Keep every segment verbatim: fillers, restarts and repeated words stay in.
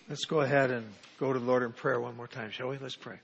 Let's go ahead and go to the Lord in prayer one more time, shall we? Let's pray.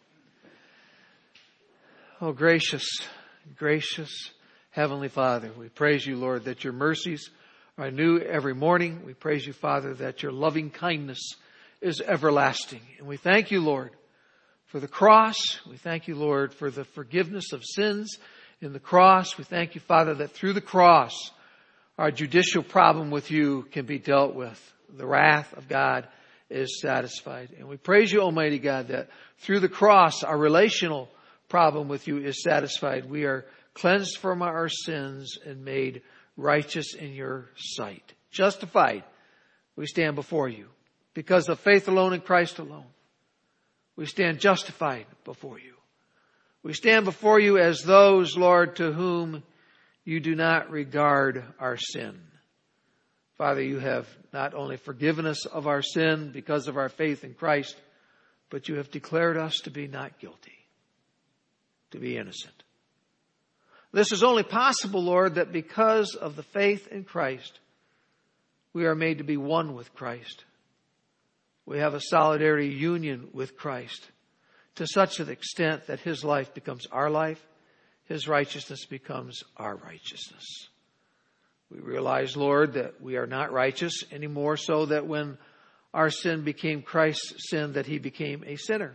Oh, gracious, gracious Heavenly Father, we praise you, Lord, that your mercies are new every morning. We praise you, Father, that your loving kindness is everlasting. And we thank you, Lord, for the cross. We thank you, Lord, for the forgiveness of sins in the cross. We thank you, Father, that through the cross, our judicial problem with you can be dealt with. The wrath of God is satisfied. And we praise you, Almighty God, that through the cross, our relational problem with you is satisfied. We are cleansed from our sins and made righteous in your sight. Justified, we stand before you. Because of faith alone in Christ alone, we stand justified before you. We stand before you as those, Lord, to whom you do not regard our sin. Father, you have not only forgiven us of our sin because of our faith in Christ, but you have declared us to be not guilty, to be innocent. This is only possible, Lord, that because of the faith in Christ, we are made to be one with Christ. We have a solidarity union with Christ to such an extent that his life becomes our life, his righteousness becomes our righteousness. We realize, Lord, that we are not righteous anymore, so that when our sin became Christ's sin, that he became a sinner.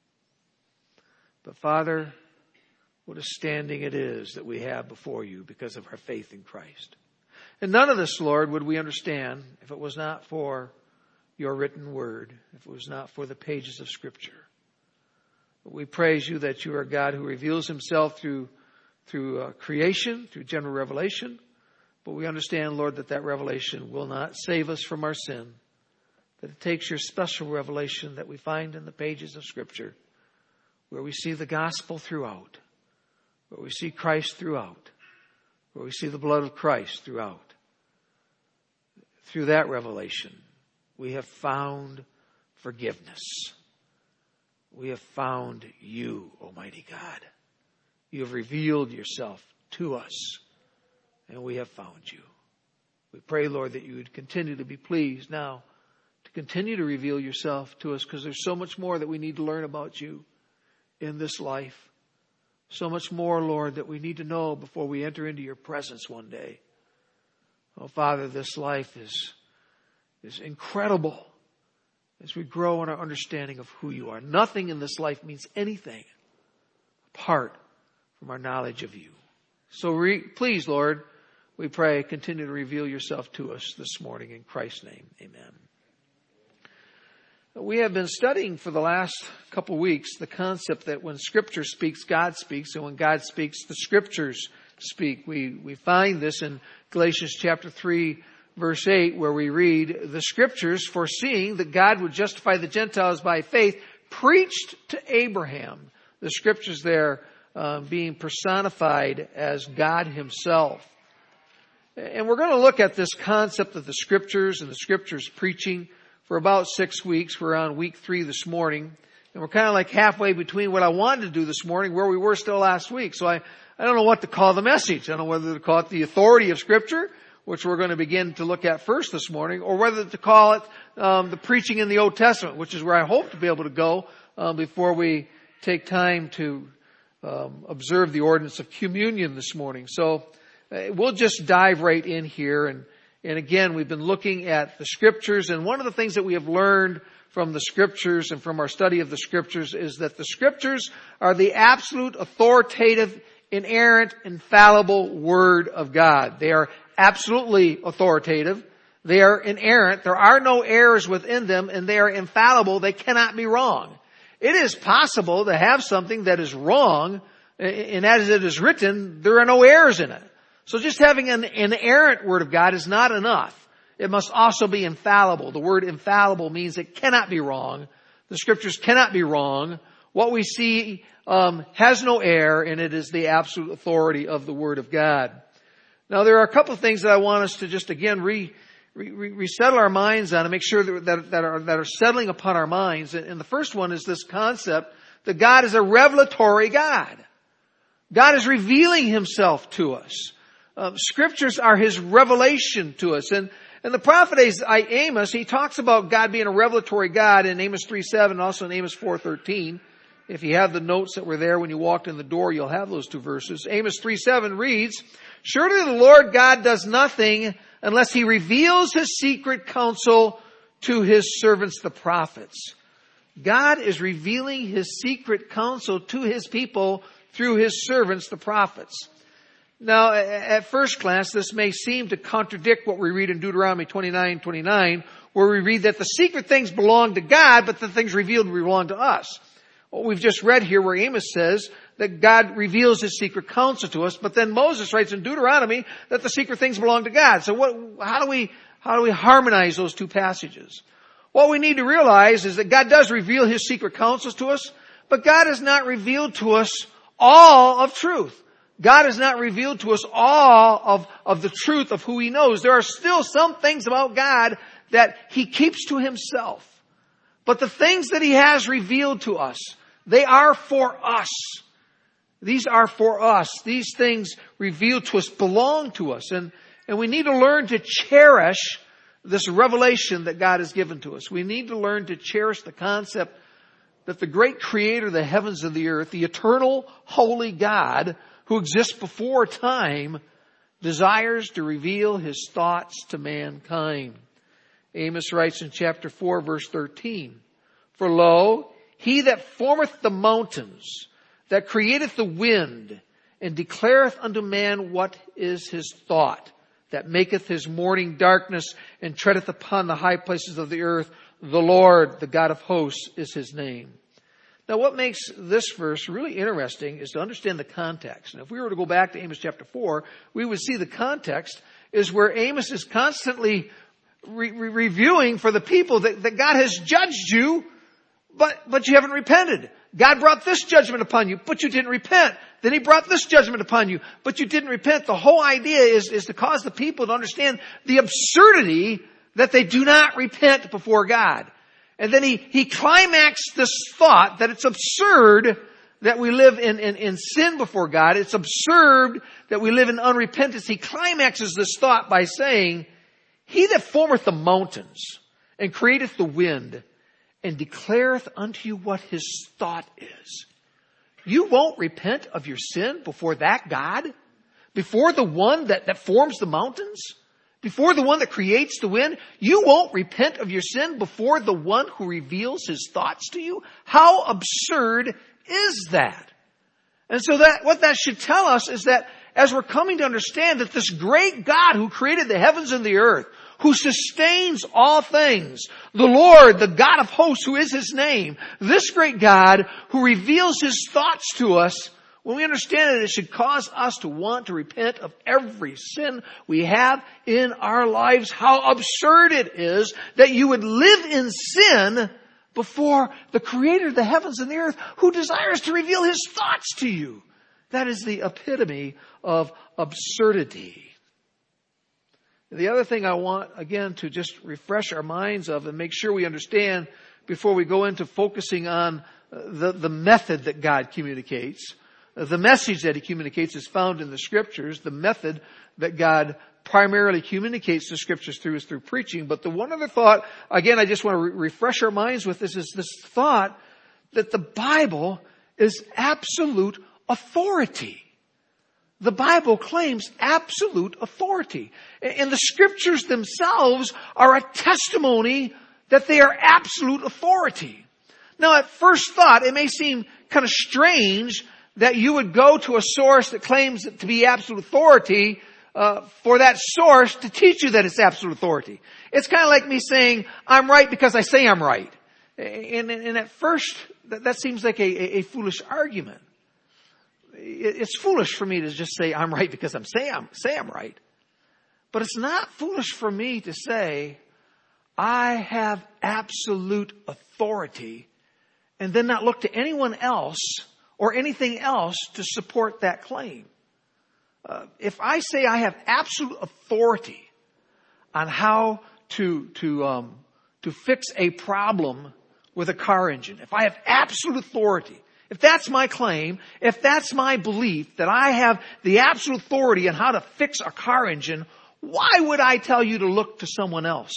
But Father, what a standing it is that we have before you because of our faith in Christ. And none of this, Lord, would we understand if it was not for your written word, if it was not for the pages of Scripture. But we praise you that you are a God who reveals himself through, through uh, creation, through general revelation. But we understand, Lord, that that revelation will not save us from our sin. That it takes your special revelation that we find in the pages of Scripture, where we see the gospel throughout, where we see Christ throughout, where we see the blood of Christ throughout. Through that revelation, we have found forgiveness. We have found you, Almighty God. You have revealed yourself to us, and we have found you. We pray, Lord, that you would continue to be pleased now to continue to reveal yourself to us, because there's so much more that we need to learn about you in this life. So much more, Lord, that we need to know before we enter into your presence one day. Oh, Father, this life is, is incredible as we grow in our understanding of who you are. Nothing in this life means anything apart from our knowledge of you. So re- please, Lord, we pray, continue to reveal yourself to us this morning in Christ's name. Amen. We have been studying for the last couple weeks the concept that when Scripture speaks, God speaks, and when God speaks, the Scriptures speak. We we find this in Galatians chapter three, verse eight, where we read, the Scriptures, foreseeing that God would justify the Gentiles by faith, preached to Abraham. The Scriptures there uh, being personified as God himself. And we're going to look at this concept of the Scriptures and the Scriptures preaching for about six weeks. We're on week three this morning. And we're kind of like halfway between what I wanted to do this morning, where we were still last week. So I, I don't know what to call the message. I don't know whether to call it the authority of Scripture, which we're going to begin to look at first this morning, or whether to call it um, the preaching in the Old Testament, which is where I hope to be able to go um, before we take time to um, observe the ordinance of communion this morning. So uh, we'll just dive right in here. And And again, we've been looking at the Scriptures, and one of the things that we have learned from the Scriptures and from our study of the Scriptures is that the Scriptures are the absolute authoritative, inerrant, infallible Word of God. They are absolutely authoritative. They are inerrant. There are no errors within them, and they are infallible. They cannot be wrong. It is possible to have something that is wrong, and as it is written, there are no errors in it. So just having an inerrant Word of God is not enough. It must also be infallible. The word infallible means it cannot be wrong. The Scriptures cannot be wrong. What we see um, has no error, and it is the absolute authority of the Word of God. Now, there are a couple of things that I want us to just again re, re, re resettle our minds on and make sure that, that, that, are, that are settling upon our minds. And the first one is this concept that God is a revelatory God. God is revealing himself to us. Uh, scriptures are his revelation to us. And And the prophet Amos, he talks about God being a revelatory God in Amos three seven and also in Amos four thirteen. If you have the notes that were there when you walked in the door, you'll have those two verses. Amos three seven reads, "Surely the Lord God does nothing unless he reveals his secret counsel to his servants, the prophets." God is revealing his secret counsel to his people through his servants, the prophets. Now, at first glance, this may seem to contradict what we read in Deuteronomy twenty-nine twenty-nine, where we read that the secret things belong to God, but the things revealed belong to us. What we've just read here where Amos says that God reveals his secret counsel to us, but then Moses writes in Deuteronomy that the secret things belong to God. So what, how do we, how do we harmonize those two passages? What we need to realize is that God does reveal his secret counsels to us, but God has not revealed to us all of truth. God has not revealed to us all of, of the truth of who he knows. There are still some things about God that he keeps to himself. But the things that he has revealed to us, they are for us. These are for us. These things revealed to us belong to us. And, and we need to learn to cherish this revelation that God has given to us. We need to learn to cherish the concept that the great creator of the heavens and the earth, the eternal, holy God who exists before time, desires to reveal his thoughts to mankind. Amos writes in chapter four, verse thirteen, "For lo, he that formeth the mountains, that createth the wind, and declareth unto man what is his thought, that maketh his morning darkness, and treadeth upon the high places of the earth, the Lord, the God of hosts, is his name." Now, what makes this verse really interesting is to understand the context. And if we were to go back to Amos chapter four, we would see the context is where Amos is constantly re- re- reviewing for the people that, that God has judged you, but, but you haven't repented. God brought this judgment upon you, but you didn't repent. Then he brought this judgment upon you, but you didn't repent. The whole idea is, is to cause the people to understand the absurdity that they do not repent before God. And then he, he climaxed this thought that it's absurd that we live in, in, in sin before God. It's absurd that we live in unrepentance. He climaxes this thought by saying, "He that formeth the mountains and createth the wind and declareth unto you what his thought is." You won't repent of your sin before that God? Before the one that, that forms the mountains? Before the one that creates the wind? You won't repent of your sin before the one who reveals his thoughts to you? How absurd is that? And so that, what that should tell us is that as we're coming to understand that this great God who created the heavens and the earth, who sustains all things, the Lord, the God of hosts, who is his name, this great God who reveals his thoughts to us, when we understand it, it should cause us to want to repent of every sin we have in our lives. How absurd it is that you would live in sin before the creator of the heavens and the earth, who desires to reveal his thoughts to you. That is the epitome of absurdity. The other thing I want, again, to just refresh our minds of and make sure we understand before we go into focusing on the, the method that God communicates. The message that he communicates is found in the scriptures. The method that God primarily communicates the scriptures through is through preaching. But the one other thought, again, I just want to re- refresh our minds with this, is this thought that the Bible is absolute authority. The Bible claims absolute authority. And the scriptures themselves are a testimony that they are absolute authority. Now, at first thought, it may seem kind of strange that you would go to a source that claims to be absolute authority uh, for that source to teach you that it's absolute authority. It's kind of like me saying, "I'm right because I say I'm right." And, and at first, that, that seems like a, a foolish argument. It's foolish for me to just say I'm right because I'm say I'm say I'm right. But it's not foolish for me to say I have absolute authority and then not look to anyone else or anything else to support that claim. Uh, if I say I have absolute authority on how to to um, to fix a problem with a car engine, if I have absolute authority, if that's my claim, if that's my belief that I have the absolute authority on how to fix a car engine, Why would I tell you to look to someone else?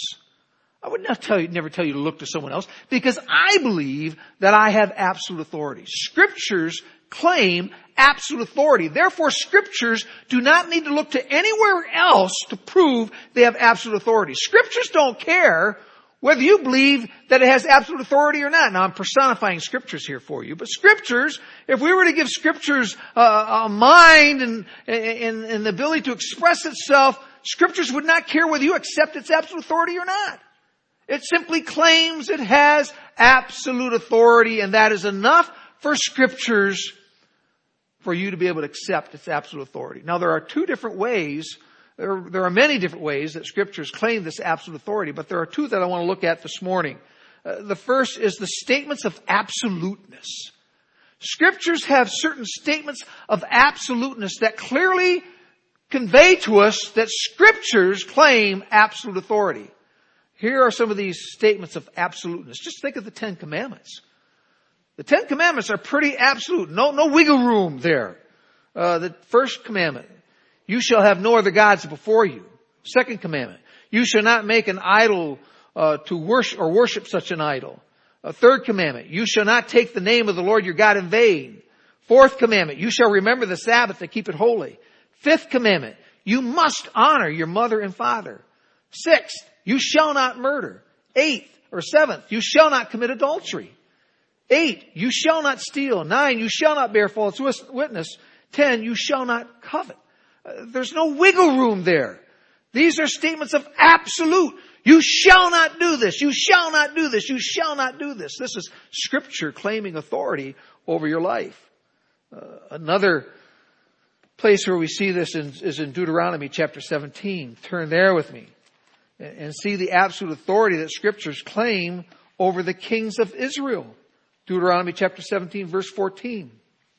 I would not tell you, never tell you to look to someone else, because I believe that I have absolute authority. Scriptures claim absolute authority. Therefore, Scriptures do not need to look to anywhere else to prove they have absolute authority. Scriptures don't care whether you believe that it has absolute authority or not. Now, I'm personifying Scriptures here for you, but Scriptures, if we were to give Scriptures a, a mind and, and, and the ability to express itself, Scriptures would not care whether you accept its absolute authority or not. It simply claims it has absolute authority, and that is enough for Scriptures for you to be able to accept its absolute authority. Now, there are two different ways, there, there are many different ways that Scriptures claim this absolute authority, but there are two that I want to look at this morning. Uh, the first is the statements of absoluteness. Scriptures have certain statements of absoluteness that clearly convey to us that Scriptures claim absolute authority. Here are some of these statements of absoluteness. Just think of the Ten Commandments. The Ten Commandments are pretty absolute. No, no wiggle room there. Uh, the first commandment, you shall have no other gods before you. Second commandment, you shall not make an idol uh, to worship or worship such an idol. A third commandment, you shall not take the name of the Lord your God in vain. Fourth commandment, you shall remember the Sabbath to keep it holy. Fifth commandment, you must honor your mother and father. Sixth, you shall not murder. Eighth or seventh, you shall not commit adultery. Eight, you shall not steal. Nine, you shall not bear false witness. Ten, you shall not covet. Uh, there's no wiggle room there. These are statements of absolute. You shall not do this. You shall not do this. You shall not do this. This is Scripture claiming authority over your life. Uh, another place where we see this in, is in Deuteronomy chapter seventeen. Turn there with me and see the absolute authority that Scriptures claim over the kings of Israel. Deuteronomy chapter seventeen, verse fourteen.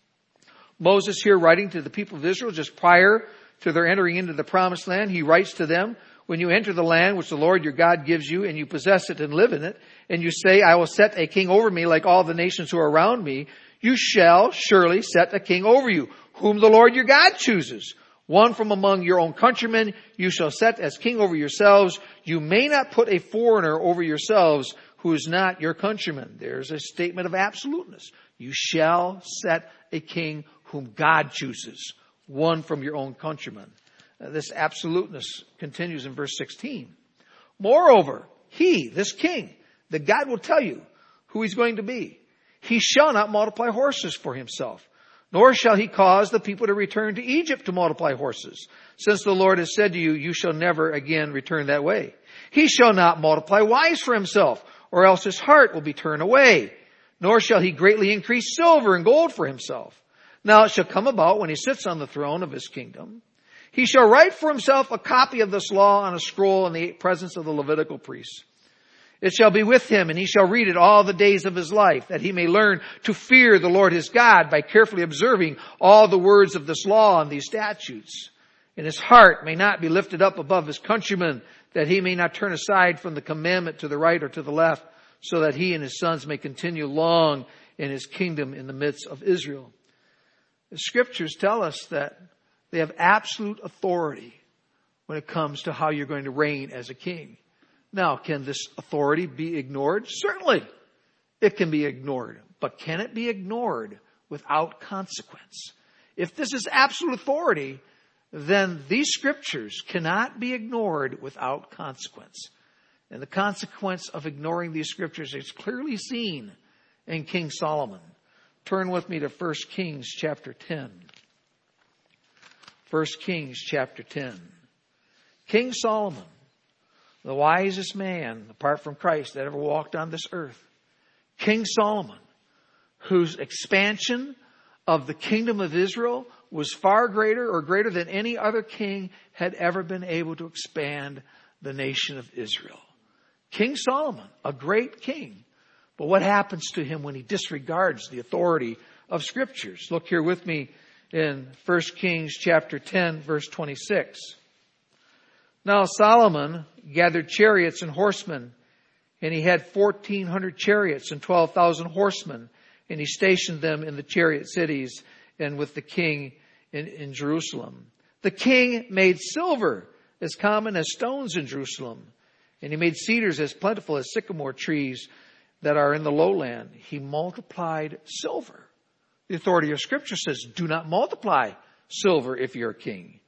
Moses here writing to the people of Israel just prior to their entering into the promised land, he writes to them, when you enter the land which the Lord your God gives you, and you possess it and live in it, and you say, I will set a king over me like all the nations who are around me, you shall surely set a king over you, whom the Lord your God chooses. One from among your own countrymen you shall set as king over yourselves. You may not put a foreigner over yourselves who is not your countryman. There's a statement of absoluteness. You shall set a king whom God chooses. One from your own countrymen. Uh, this absoluteness continues in verse sixteen. Moreover, he, this king, that God will tell you who he's going to be, he shall not multiply horses for himself, nor shall he cause the people to return to Egypt to multiply horses, since the Lord has said to you, you shall never again return that way. He shall not multiply wives for himself, or else his heart will be turned away, nor shall he greatly increase silver and gold for himself. Now it shall come about when he sits on the throne of his kingdom, he shall write for himself a copy of this law on a scroll in the presence of the Levitical priests. It shall be with him, and he shall read it all the days of his life, that he may learn to fear the Lord his God by carefully observing all the words of this law and these statutes. And his heart may not be lifted up above his countrymen, that he may not turn aside from the commandment to the right or to the left, so that he and his sons may continue long in his kingdom in the midst of Israel. The Scriptures tell us that they have absolute authority when it comes to how you're going to reign as a king. Now, can this authority be ignored? Certainly, it can be ignored. But can it be ignored without consequence? If this is absolute authority, then these Scriptures cannot be ignored without consequence. And the consequence of ignoring these Scriptures is clearly seen in King Solomon. Turn with me to First Kings chapter ten. First Kings chapter ten. King Solomon, the wisest man, apart from Christ, that ever walked on this earth. King Solomon, whose expansion of the kingdom of Israel was far greater or greater than any other king had ever been able to expand the nation of Israel. King Solomon, a great king. But what happens to him when he disregards the authority of Scriptures? Look here with me in First Kings chapter ten, verse twenty-six. Now Solomon gathered chariots and horsemen, and he had fourteen hundred chariots and twelve thousand horsemen, and he stationed them in the chariot cities and with the king in, in Jerusalem. The king made silver as common as stones in Jerusalem. And he made cedars as plentiful as sycamore trees that are in the lowland. He multiplied silver. The authority of Scripture says, do not multiply silver if you're a king.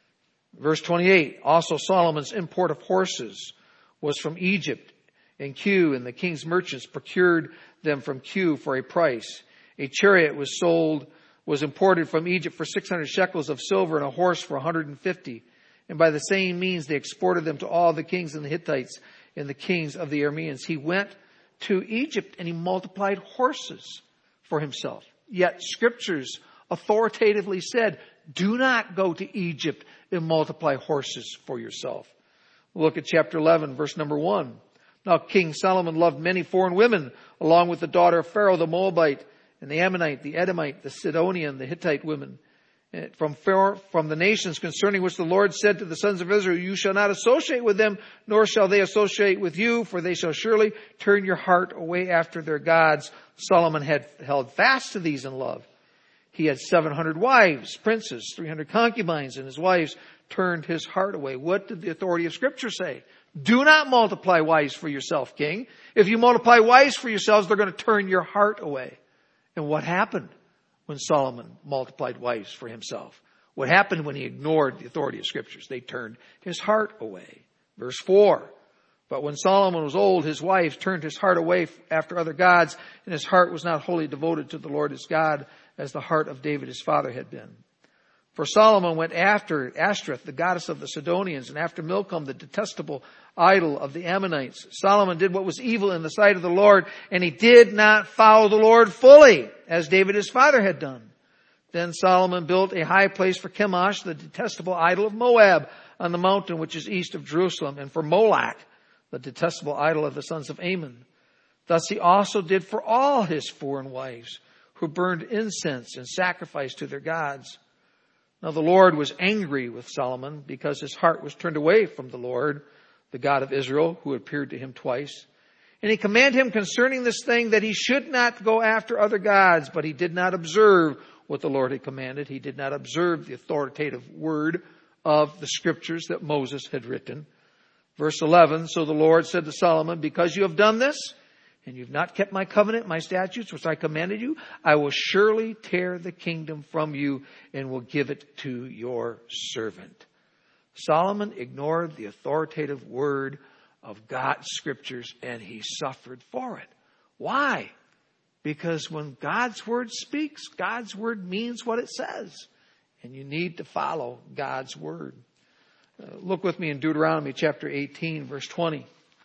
Verse twenty-eight, also Solomon's import of horses was from Egypt and Kue, and the king's merchants procured them from Kue for a price. A chariot was sold, was imported from Egypt for six hundred shekels of silver, and a horse for one hundred fifty. And by the same means they exported them to all the kings and the Hittites and the kings of the Arameans. He went to Egypt and he multiplied horses for himself. Yet Scriptures authoritatively said, do not go to Egypt and multiply horses for yourself. Look at chapter eleven, verse number one. Now King Solomon loved many foreign women, along with the daughter of Pharaoh, the Moabite, and the Ammonite, the Edomite, the Sidonian, the Hittite women. From Pharaoh, from the nations concerning which the Lord said to the sons of Israel, you shall not associate with them, nor shall they associate with you, for they shall surely turn your heart away after their gods. Solomon had held fast to these in love. He had seven hundred wives, princes, three hundred concubines, and his wives turned his heart away. What did the authority of Scripture say? Do not multiply wives for yourself, king. If you multiply wives for yourselves, they're going to turn your heart away. And what happened when Solomon multiplied wives for himself? What happened when he ignored the authority of Scriptures? They turned his heart away. Verse four. But when Solomon was old, his wives turned his heart away after other gods, and his heart was not wholly devoted to the Lord his God, as the heart of David his father had been. For Solomon went after Ashtoreth, the goddess of the Sidonians, and after Milcom, the detestable idol of the Ammonites. Solomon did what was evil in the sight of the Lord, and he did not follow the Lord fully, as David his father had done. Then Solomon built a high place for Chemosh, the detestable idol of Moab, on the mountain which is east of Jerusalem, and for Moloch, the detestable idol of the sons of Ammon. Thus he also did for all his foreign wives, who burned incense and sacrificed to their gods. Now the Lord was angry with Solomon because his heart was turned away from the Lord, the God of Israel, who appeared to him twice. And he commanded him concerning this thing that he should not go after other gods, but he did not observe what the Lord had commanded. He did not observe the authoritative word of the Scriptures that Moses had written. Verse eleven, so the Lord said to Solomon, because you have done this, and you've not kept my covenant, my statutes, which I commanded you, I will surely tear the kingdom from you and will give it to your servant. Solomon ignored the authoritative word of God's Scriptures, and he suffered for it. Why? Because when God's word speaks, God's word means what it says. And you need to follow God's word. Uh, look with me in Deuteronomy chapter eighteen, verse twenty.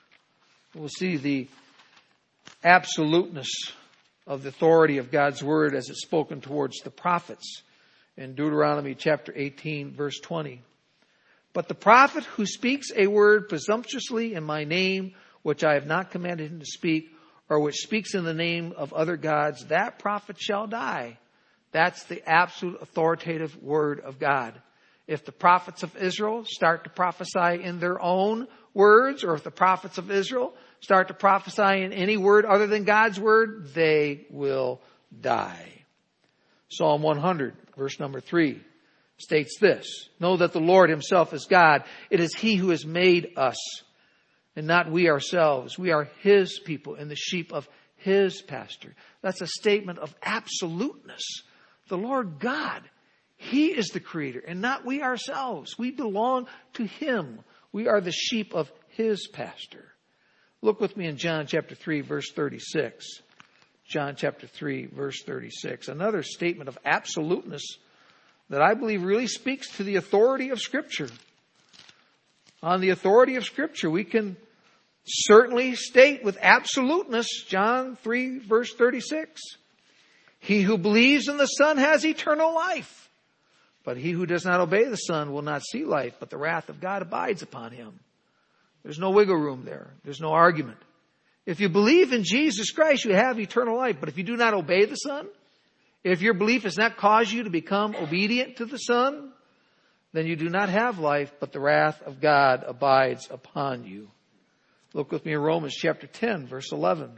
We'll see the absoluteness of the authority of God's word as it's spoken towards the prophets in Deuteronomy chapter eighteen, verse twenty. But the prophet who speaks a word presumptuously in my name, which I have not commanded him to speak, or which speaks in the name of other gods, that prophet shall die. That's the absolute authoritative word of God. If the prophets of Israel start to prophesy in their own words, or if the prophets of Israel start to prophesy in any word other than God's word, they will die. Psalm one hundred, verse number three, states this: know that the Lord himself is God. It is he who has made us, and not we ourselves. We are his people and the sheep of his pasture. That's a statement of absoluteness. The Lord God, he is the creator and not we ourselves. We belong to him. We are the sheep of his pasture. Look with me in John chapter three, verse thirty-six. John chapter three, verse thirty-six. Another statement of absoluteness that I believe really speaks to the authority of Scripture. On the authority of Scripture, we can certainly state with absoluteness, John three, verse thirty-six. He who believes in the Son has eternal life, but he who does not obey the Son will not see life, but the wrath of God abides upon him. There's no wiggle room there. There's no argument. If you believe in Jesus Christ, you have eternal life. But if you do not obey the Son, if your belief has not caused you to become obedient to the Son, then you do not have life, but the wrath of God abides upon you. Look with me in Romans chapter ten, verse eleven.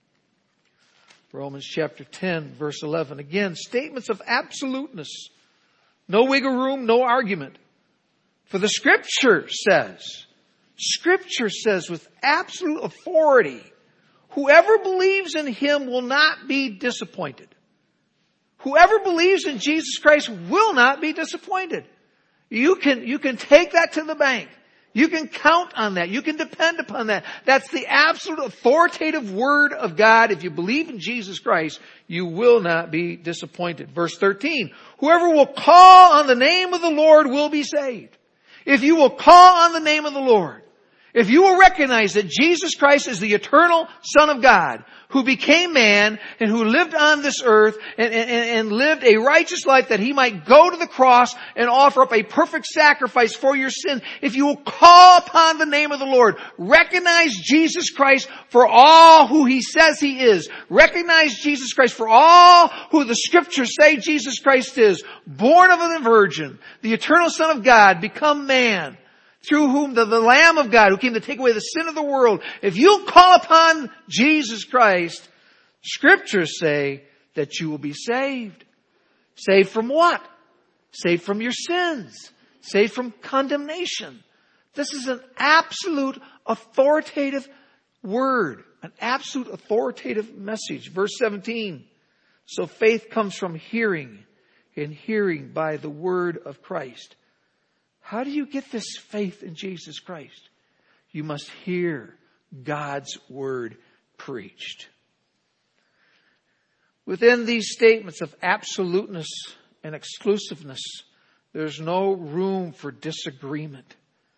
Romans chapter ten, verse eleven. Again, statements of absoluteness. No wiggle room, no argument. For the Scripture says, Scripture says with absolute authority, whoever believes in Him will not be disappointed. Whoever believes in Jesus Christ will not be disappointed. You can, you can take that to the bank. You can count on that. You can depend upon that. That's the absolute authoritative Word of God. If you believe in Jesus Christ, you will not be disappointed. Verse thirteen, whoever will call on the name of the Lord will be saved. If you will call on the name of the Lord, if you will recognize that Jesus Christ is the eternal Son of God, who became man and who lived on this earth and, and, and lived a righteous life that He might go to the cross and offer up a perfect sacrifice for your sin. If you will call upon the name of the Lord, recognize Jesus Christ for all who He says He is. Recognize Jesus Christ for all who the Scriptures say Jesus Christ is. Born of a virgin, the eternal Son of God, become man, through whom the, the Lamb of God who came to take away the sin of the world. If you'll call upon Jesus Christ, Scriptures say that you will be saved. Saved from what? Saved from your sins. Saved from condemnation. This is an absolute authoritative word. An absolute authoritative message. Verse seventeen. So faith comes from hearing, and hearing by the word of Christ. How do you get this faith in Jesus Christ? You must hear God's word preached. Within these statements of absoluteness and exclusiveness, there's no room for disagreement.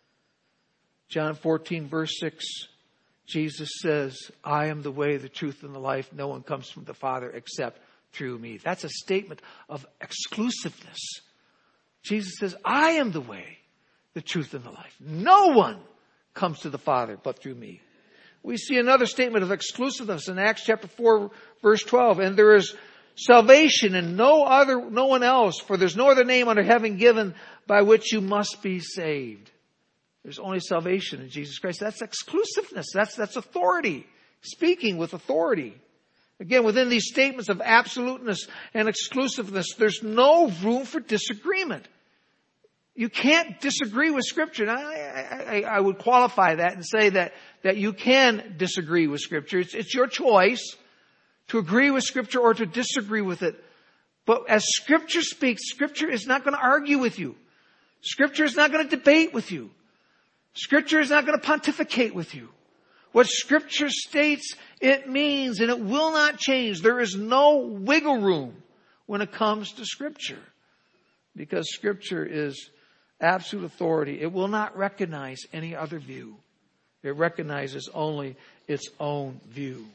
John fourteen verse six, Jesus says, I am the way, the truth, and the life. No one comes from the Father except through me. That's a statement of exclusiveness. Jesus says, I am the way, the truth, and the life. No one comes to the Father but through me. We see another statement of exclusiveness in Acts chapter four, verse twelve. And there is salvation in no other, no one else, for there's no other name under heaven given by which you must be saved. There's only salvation in Jesus Christ. That's exclusiveness. That's, that's authority. Speaking with authority. Again, within these statements of absoluteness and exclusiveness, there's no room for disagreement. You can't disagree with Scripture. And I, I, I would qualify that and say that, that you can disagree with Scripture. It's, it's your choice to agree with Scripture or to disagree with it. But as Scripture speaks, Scripture is not going to argue with you. Scripture is not going to debate with you. Scripture is not going to pontificate with you. What Scripture states, it means, and it will not change. There is no wiggle room when it comes to Scripture. Because Scripture is absolute authority. It will not recognize any other view. It recognizes only its own view.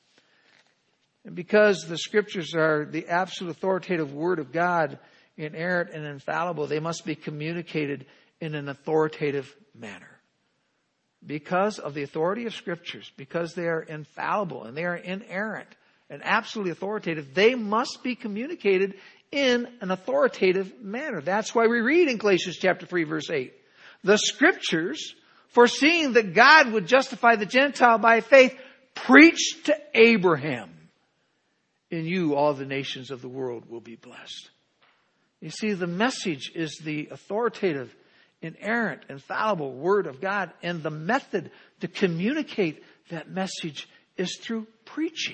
And because the Scriptures are the absolute authoritative Word of God, inerrant and infallible, they must be communicated in an authoritative manner. Because of the authority of Scriptures, because they are infallible and they are inerrant and absolutely authoritative, they must be communicated in an authoritative manner. That's why we read in Galatians chapter three, verse eight, the Scriptures, foreseeing that God would justify the Gentile by faith, preached to Abraham, in you all the nations of the world will be blessed. You see, the message is the authoritative, inerrant, infallible Word of God, and the method to communicate that message is through preaching.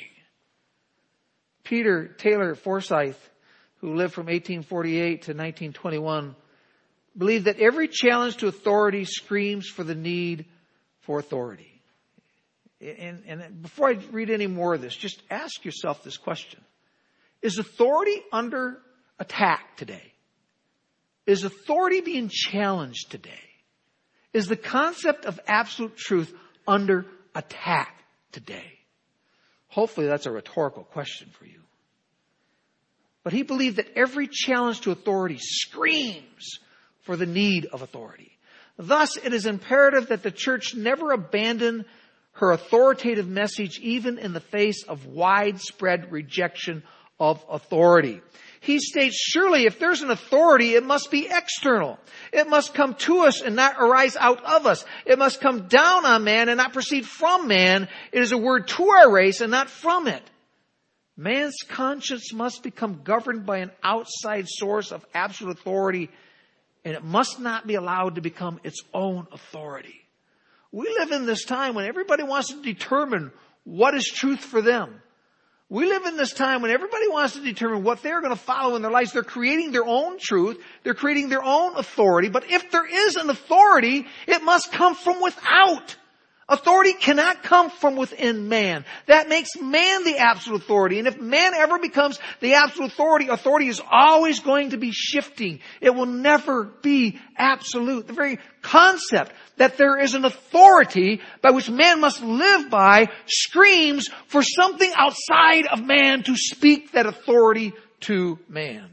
Peter Taylor Forsyth, who lived from eighteen forty-eight to nineteen twenty-one, believed that every challenge to authority screams for the need for authority. And, and before I read any more of this, just ask yourself this question. Is authority under attack today? Is authority being challenged today? Is the concept of absolute truth under attack today? Hopefully that's a rhetorical question for you. But he believed that every challenge to authority screams for the need of authority. Thus, it is imperative that the church never abandon her authoritative message even in the face of widespread rejection of authority. He states, surely if there's an authority, it must be external. It must come to us and not arise out of us. It must come down on man and not proceed from man. It is a word to our race and not from it. Man's conscience must become governed by an outside source of absolute authority, and it must not be allowed to become its own authority. We live in this time when everybody wants to determine what is truth for them. We live in this time when everybody wants to determine what they're going to follow in their lives. They're creating their own truth. They're creating their own authority. But if there is an authority, it must come from without. Authority cannot come from within man. That makes man the absolute authority. And if man ever becomes the absolute authority, authority is always going to be shifting. It will never be absolute. The very concept that there is an authority by which man must live by screams for something outside of man to speak that authority to man.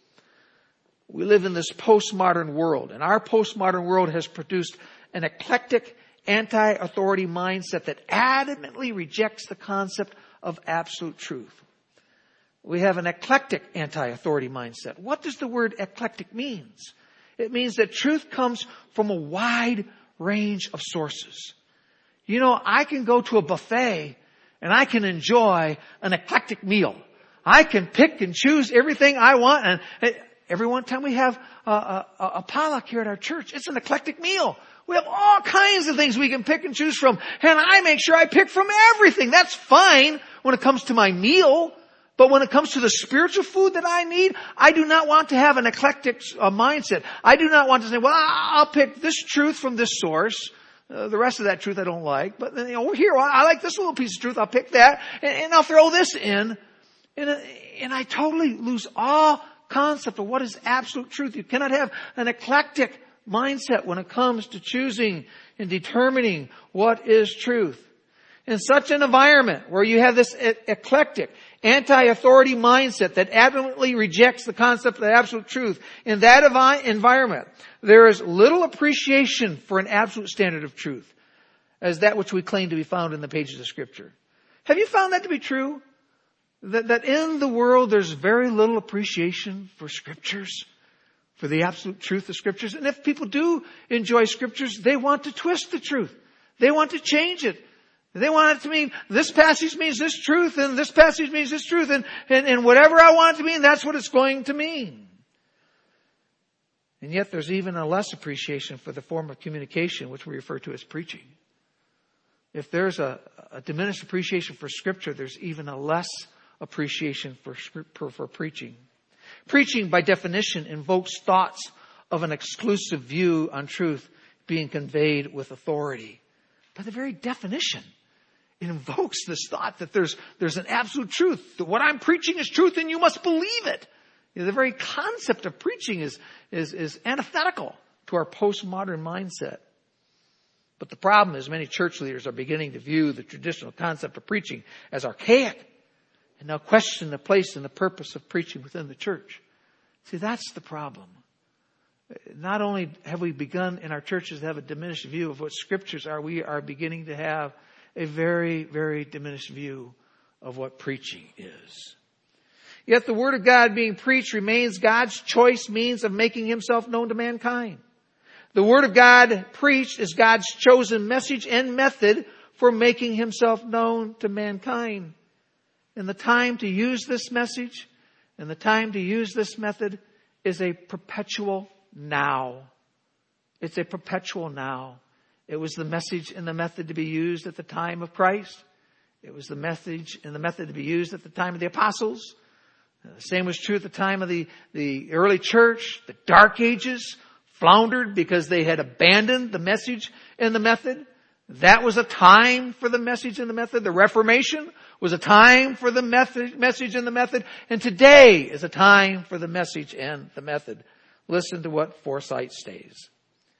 We live in this postmodern world, and our postmodern world has produced an eclectic anti-authority mindset that adamantly rejects the concept of absolute truth. We have an eclectic anti-authority mindset. What does the word eclectic mean? It means that truth comes from a wide range of sources. You know, I can go to a buffet and I can enjoy an eclectic meal. I can pick and choose everything I want. And every one time we have a, a, a potluck here at our church, it's an eclectic meal. We have all kinds of things we can pick and choose from. And I make sure I pick from everything. That's fine when it comes to my meal. But when it comes to the spiritual food that I need, I do not want to have an eclectic uh, mindset. I do not want to say, well, I'll pick this truth from this source. Uh, the rest of that truth I don't like. But you know, over here, well, I like this little piece of truth. I'll pick that. And, and I'll throw this in. And, uh, and I totally lose all concept of what is absolute truth. You cannot have an eclectic mindset when it comes to choosing and determining what is truth. In such an environment where you have this e- eclectic, anti-authority mindset that adamantly rejects the concept of absolute truth, in that evi- environment, there is little appreciation for an absolute standard of truth as that which we claim to be found in the pages of Scripture. Have you found that to be true? That, that in the world there's very little appreciation for Scriptures? For the absolute truth of Scriptures. And if people do enjoy Scriptures, they want to twist the truth. They want to change it. They want it to mean this passage means this truth and this passage means this truth. And, and, and whatever I want it to mean, that's what it's going to mean. And yet there's even a less appreciation for the form of communication which we refer to as preaching. If there's a, a diminished appreciation for Scripture, there's even a less appreciation for, for, for preaching. Preaching, by definition, invokes thoughts of an exclusive view on truth being conveyed with authority. By the very definition, it invokes this thought that there's, there's an absolute truth. That what I'm preaching is truth and you must believe it. You know, the very concept of preaching is, is, is antithetical to our postmodern mindset. But the problem is many church leaders are beginning to view the traditional concept of preaching as archaic. And now question the place and the purpose of preaching within the church. See, that's the problem. Not only have we begun in our churches to have a diminished view of what Scriptures are, we are beginning to have a very, very diminished view of what preaching is. Yet the Word of God being preached remains God's choice means of making Himself known to mankind. The Word of God preached is God's chosen message and method for making Himself known to mankind. And the time to use this message and the time to use this method is a perpetual now. It's a perpetual now. It was the message and the method to be used at the time of Christ. It was the message and the method to be used at the time of the apostles. The same was true at the time of the, the early church. The Dark Ages floundered because they had abandoned the message and the method. That was a time for the message and the method. The Reformation was a time for the method, message and the method. And today is a time for the message and the method. Listen to what Forsyth states.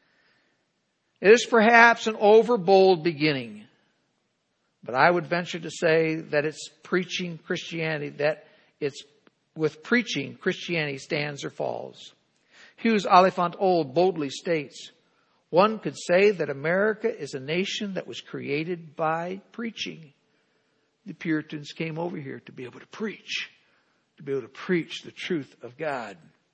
It is perhaps an overbold beginning, but I would venture to say that it's preaching Christianity, that it's with preaching Christianity stands or falls. Hughes Oliphant Old boldly states, one could say that America is a nation that was created by preaching. The Puritans came over here to be able to preach, to be able to preach the truth of God.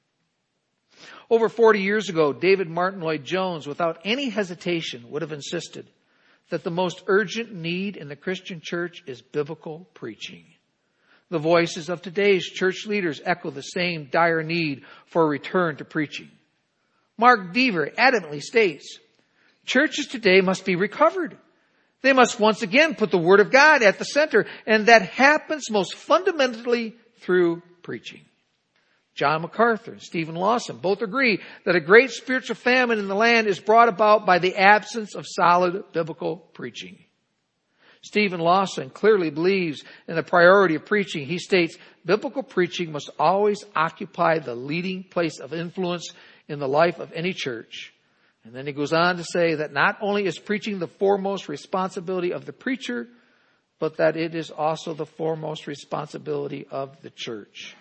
Over forty years ago, David Martin Lloyd-Jones, without any hesitation, would have insisted that the most urgent need in the Christian church is biblical preaching. The voices of today's church leaders echo the same dire need for a return to preaching. Mark Dever adamantly states, churches today must be recovered. They must once again put the Word of God at the center, and that happens most fundamentally through preaching. John MacArthur and Stephen Lawson both agree that a great spiritual famine in the land is brought about by the absence of solid biblical preaching. Stephen Lawson clearly believes in the priority of preaching. He states, biblical preaching must always occupy the leading place of influence in the life of any church. And then he goes on to say that not only is preaching the foremost responsibility of the preacher, but that it is also the foremost responsibility of the church.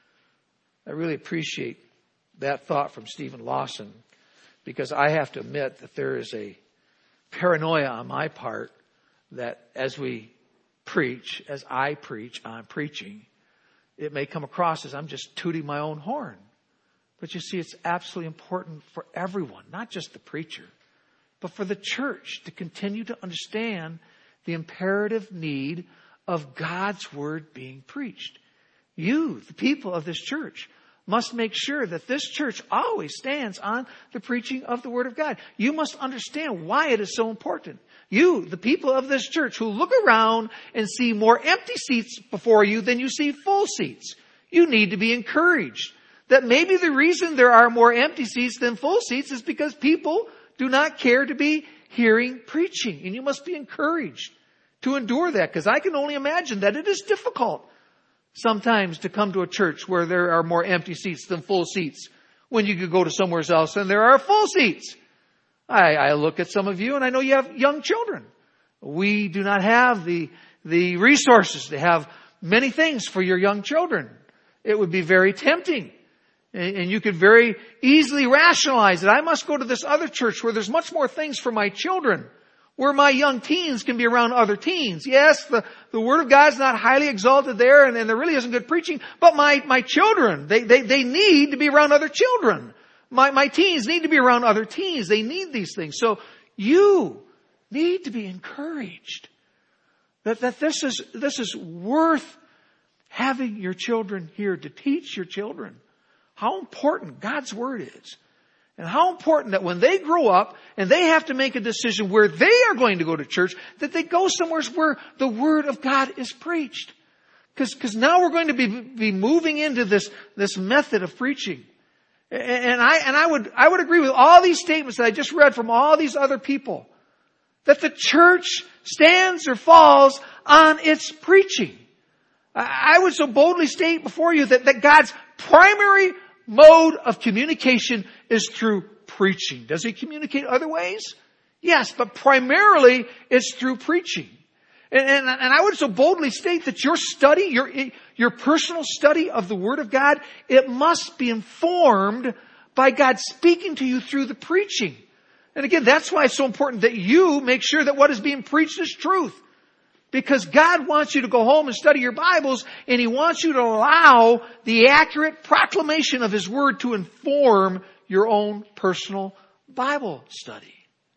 I really appreciate that thought from Stephen Lawson, because I have to admit that there is a paranoia on my part that as we preach, as I preach on preaching, it may come across as I'm just tooting my own horn. But you see, it's absolutely important for everyone, not just the preacher, but for the church to continue to understand the imperative need of God's Word being preached. You, the people of this church, must make sure that this church always stands on the preaching of the Word of God. You must understand why it is so important. You, the people of this church, who look around and see more empty seats before you than you see full seats, you need to be encouraged that maybe the reason there are more empty seats than full seats is because people do not care to be hearing preaching. And you must be encouraged to endure that, because I can only imagine that it is difficult sometimes to come to a church where there are more empty seats than full seats, when you could go to somewhere else and there are full seats. I, I look at some of you and I know you have young children. We do not have the, the resources to have many things for your young children. It would be very tempting. And, and you could very easily rationalize it. I must go to this other church where there's much more things for my children, where my young teens can be around other teens. Yes, the, the Word of God's not highly exalted there, and, and there really isn't good preaching, but my, my children, they, they, they need to be around other children. My, my teens need to be around other teens. They need these things. So you need to be encouraged that, that this is, this is worth having your children here, to teach your children how important God's Word is. And how important that when they grow up and they have to make a decision where they are going to go to church, that they go somewhere where the Word of God is preached. Because, because now we're going to be, be moving into this, this method of preaching. And I, and I would, I would agree with all these statements that I just read from all these other people, that the church stands or falls on its preaching. I would so boldly state before you that, that God's primary mode of communication is through preaching. Does He communicate other ways? Yes, but primarily it's through preaching. And, and, and I would so boldly state that your study, your, your personal study of the Word of God, it must be informed by God speaking to you through the preaching. And again, that's why it's so important that you make sure that what is being preached is truth. Because God wants you to go home and study your Bibles, and He wants you to allow the accurate proclamation of His Word to inform your own personal Bible study.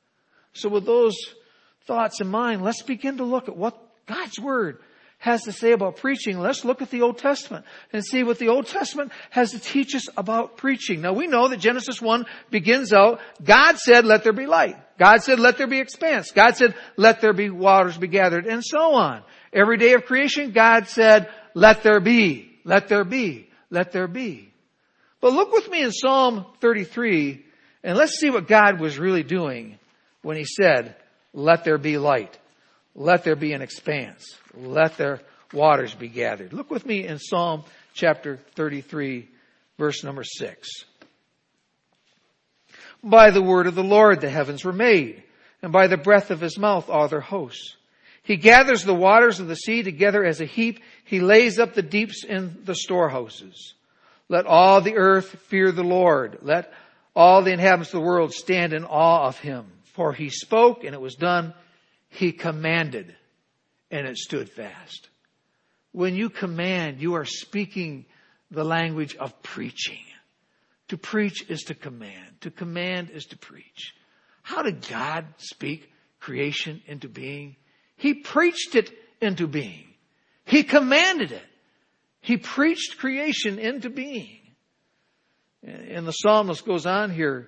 So with those thoughts in mind, let's begin to look at what God's Word has to say about preaching. Let's look at the Old Testament and see what the Old Testament has to teach us about preaching. Now we know that Genesis one begins out, God said, let there be light. God said, let there be expanse. God said, let there be waters be gathered, and so on. Every day of creation, God said, let there be, let there be, let there be. But look with me in Psalm thirty-three, and let's see what God was really doing when He said, let there be light. Let there be an expanse. Let their waters be gathered. Look with me in Psalm chapter thirty-three, verse number six. By the word of the Lord the heavens were made, and by the breath of His mouth all their hosts. He gathers the waters of the sea together as a heap. He lays up the deeps in the storehouses. Let all the earth fear the Lord. Let all the inhabitants of the world stand in awe of Him. For He spoke, and it was done. He commanded, and it stood fast. When you command, you are speaking the language of preaching. To preach is to command. To command is to preach. How did God speak creation into being? He preached it into being. He commanded it. He preached creation into being. And the psalmist goes on here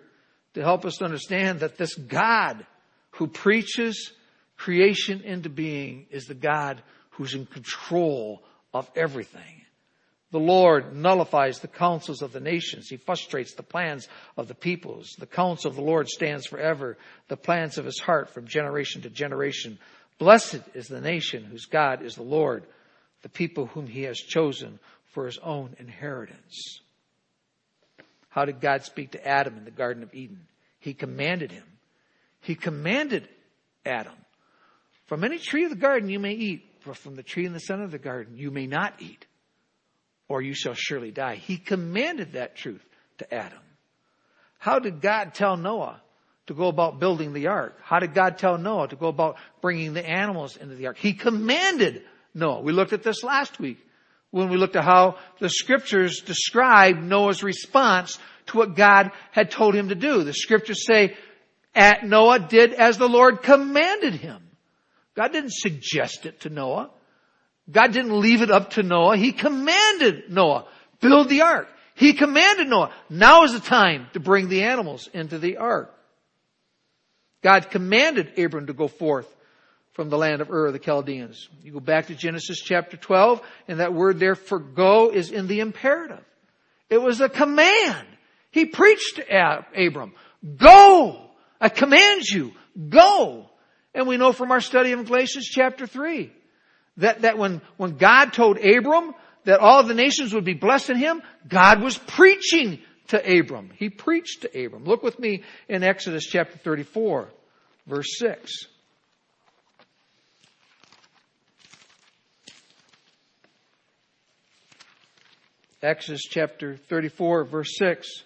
to help us to understand that this God who preaches creation into being is the God who's in control of everything. The Lord nullifies the counsels of the nations. He frustrates the plans of the peoples. The counsel of the Lord stands forever, the plans of his heart from generation to generation. Blessed is the nation whose God is the Lord, the people whom he has chosen for his own inheritance. How did God speak to Adam in the Garden of Eden? He commanded him. He commanded Adam, from any tree of the garden you may eat, but from the tree in the center of the garden you may not eat, or you shall surely die. He commanded that truth to Adam. How did God tell Noah to go about building the ark? How did God tell Noah to go about bringing the animals into the ark? He commanded Noah. We looked at this last week when we looked at how the scriptures describe Noah's response to what God had told him to do. The scriptures say, "At Noah did as the Lord commanded him." God didn't suggest it to Noah. God didn't leave it up to Noah. He commanded Noah, build the ark. He commanded Noah, now is the time to bring the animals into the ark. God commanded Abram to go forth from the land of Ur of the Chaldeans. You go back to Genesis chapter twelve, and that word there for go is in the imperative. It was a command. He preached to Abram, go, I command you, go. And we know from our study of Galatians chapter three, that, that when, when God told Abram that all of the nations would be blessed in him, God was preaching to Abram. He preached to Abram. Look with me in Exodus chapter thirty-four, verse six. Exodus chapter thirty-four, verse six.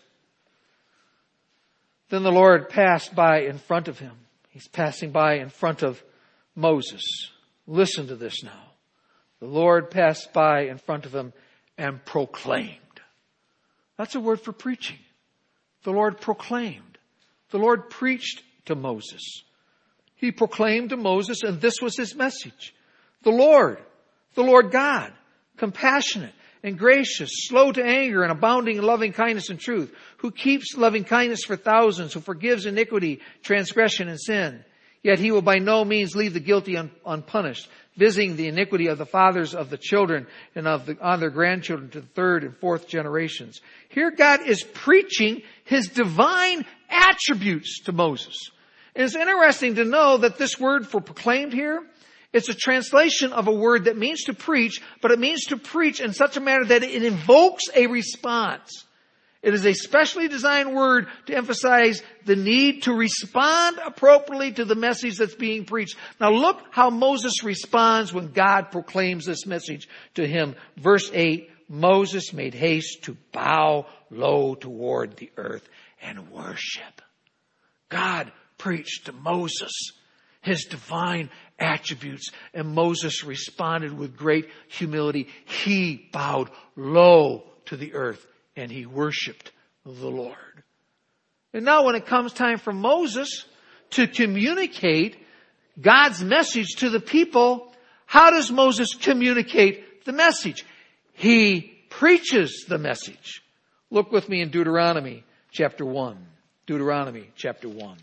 Then the Lord passed by in front of him. He's passing by in front of Moses. Listen to this now. The Lord passed by in front of him and proclaimed. That's a word for preaching. The Lord proclaimed. The Lord preached to Moses. He proclaimed to Moses, and this was his message. The Lord, the Lord God, compassionate and gracious, slow to anger and abounding in loving kindness and truth, who keeps loving kindness for thousands, who forgives iniquity, transgression, and sin. Yet he will by no means leave the guilty un- unpunished, visiting the iniquity of the fathers of the children and of the, on their grandchildren to the third and fourth generations. Here God is preaching his divine attributes to Moses. And it's interesting to know that this word for proclaimed here, it's a translation of a word that means to preach, but it means to preach in such a manner that it invokes a response. It is a specially designed word to emphasize the need to respond appropriately to the message that's being preached. Now look how Moses responds when God proclaims this message to him. Verse eight, Moses made haste to bow low toward the earth and worship. God preached to Moses his divine attributes, and Moses responded with great humility. He bowed low to the earth and he worshiped the Lord. And now when it comes time for Moses to communicate God's message to the people, how does Moses communicate the message? He preaches the message. Look with me in Deuteronomy chapter one. Deuteronomy chapter one.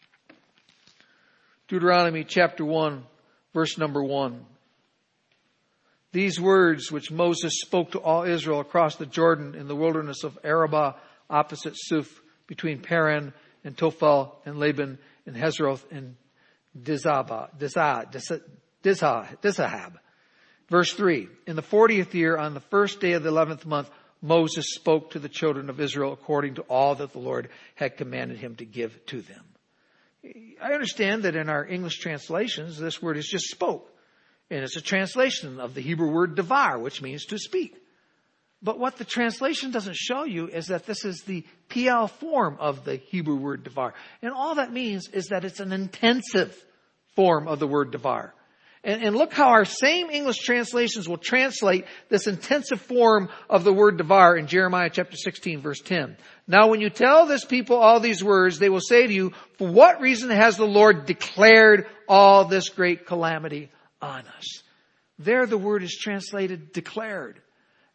Deuteronomy chapter one, verse number one. These words which Moses spoke to all Israel across the Jordan in the wilderness of Arabah, opposite Suf, between Paran and Tophel and Laban and Hezroth and Dizahab. Dizahab. Verse three. In the fortieth year, on the first day of the eleventh month, Moses spoke to the children of Israel according to all that the Lord had commanded him to give to them. I understand that in our English translations, this word is just spoke. And it's a translation of the Hebrew word davar, which means to speak. But what the translation doesn't show you is that this is the P L form of the Hebrew word davar. And all that means is that it's an intensive form of the word davar. And, and look how our same English translations will translate this intensive form of the word davar in Jeremiah chapter sixteen, verse ten. Now when you tell this people all these words, they will say to you, for what reason has the Lord declared all this great calamity on us? There the word is translated declared.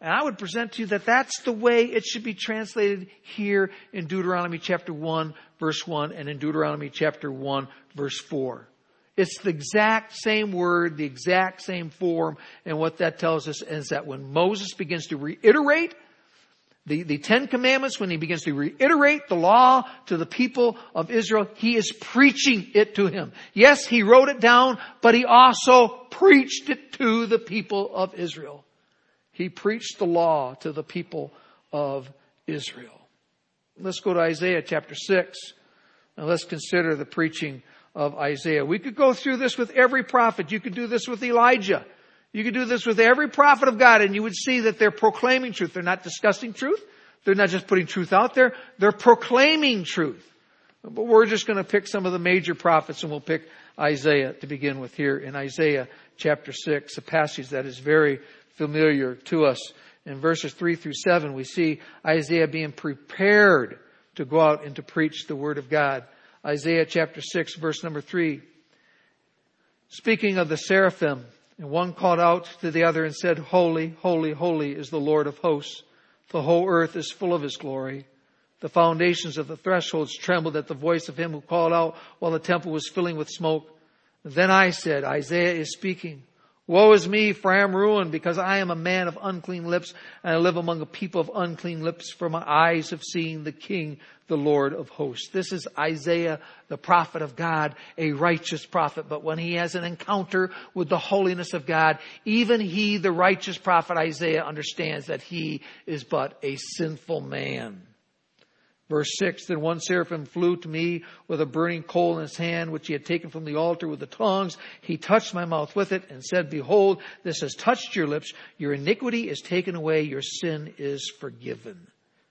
And I would present to you that that's the way it should be translated here in Deuteronomy chapter one, verse one, and in Deuteronomy chapter one, verse four. It's the exact same word, the exact same form. And what that tells us is that when Moses begins to reiterate the, the Ten Commandments, when he begins to reiterate the law to the people of Israel, he is preaching it to him. Yes, he wrote it down, but he also preached it to the people of Israel. He preached the law to the people of Israel. Let's go to Isaiah chapter six. And let's consider the preaching of Isaiah. We could go through this with every prophet. You could do this with Elijah. You could do this with every prophet of God, and you would see that they're proclaiming truth. They're not discussing truth. They're not just putting truth out there. They're proclaiming truth. But we're just going to pick some of the major prophets, and we'll pick Isaiah to begin with here in Isaiah chapter six, a passage that is very familiar to us. In verses three through seven, we see Isaiah being prepared to go out and to preach the word of God. Isaiah chapter six, verse number three. Speaking of the seraphim, and one called out to the other and said, Holy, holy, holy is the Lord of hosts. The whole earth is full of his glory. The foundations of the thresholds trembled at the voice of him who called out while the temple was filling with smoke. Then I said, Isaiah is speaking. Woe is me, for I am ruined, because I am a man of unclean lips, and I live among a people of unclean lips, for my eyes have seen the King, the Lord of hosts. This is Isaiah, the prophet of God, a righteous prophet. But when he has an encounter with the holiness of God, even he, the righteous prophet Isaiah, understands that he is but a sinful man. Verse six, then one seraphim flew to me with a burning coal in his hand, which he had taken from the altar with the tongs. He touched my mouth with it and said, Behold, this has touched your lips. Your iniquity is taken away. Your sin is forgiven.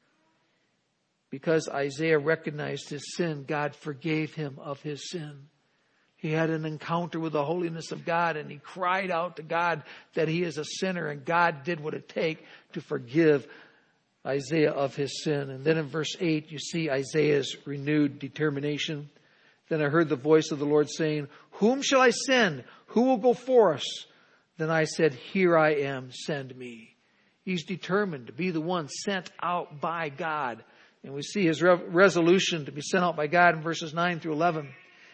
Because Isaiah recognized his sin, God forgave him of his sin. He had an encounter with the holiness of God, and he cried out to God that he is a sinner, and God did what it take to forgive Isaiah of his sin. And then in verse eight, you see Isaiah's renewed determination. Then I heard the voice of the Lord saying, Whom shall I send? Who will go for us? Then I said, Here I am, send me. He's determined to be the one sent out by God. And we see his re- resolution to be sent out by God in verses nine through eleven.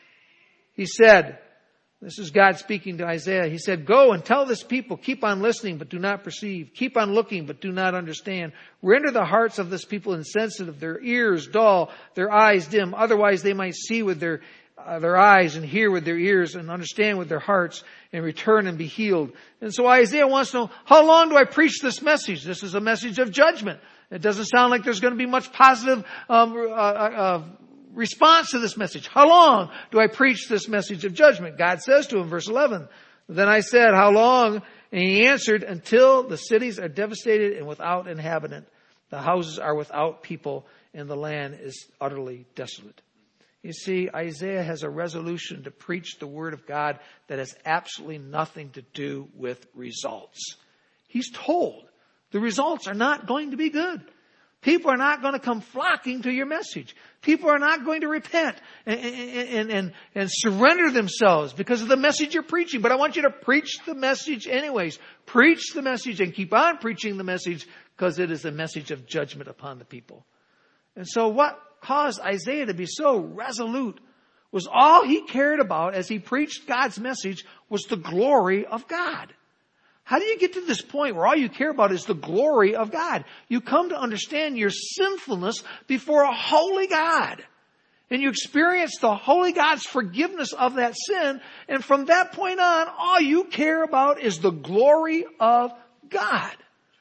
He said, this is God speaking to Isaiah. He said, Go and tell this people, keep on listening, but do not perceive. Keep on looking, but do not understand. Render the hearts of this people insensitive, their ears dull, their eyes dim. Otherwise they might see with their, uh, their eyes and hear with their ears and understand with their hearts and return and be healed. And so Isaiah wants to know, how long do I preach this message? This is a message of judgment. It doesn't sound like there's going to be much positive um, uh, uh, response to this message. How long do I preach this message of judgment? God says to him, verse eleven, Then I said, How long? And he answered, Until the cities are devastated and without inhabitant. The houses are without people, and the land is utterly desolate. You see, Isaiah has a resolution to preach the word of God that has absolutely nothing to do with results. He's told the results are not going to be good. People are not going to come flocking to your message. People are not going to repent and, and, and, and surrender themselves because of the message you're preaching. But I want you to preach the message anyways. Preach the message and keep on preaching the message because it is a message of judgment upon the people. And so what caused Isaiah to be so resolute was all he cared about as he preached God's message was the glory of God. How do you get to this point where all you care about is the glory of God? You come to understand your sinfulness before a holy God. And you experience the holy God's forgiveness of that sin. And from that point on, all you care about is the glory of God.